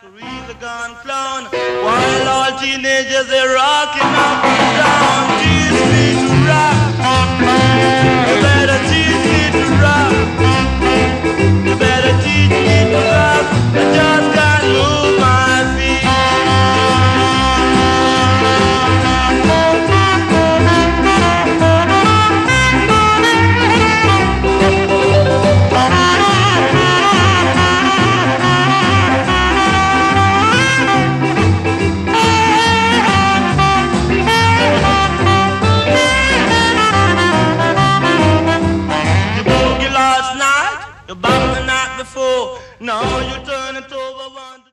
Really gone clown, while all teenagers are rocking up and down. Teach me to rock.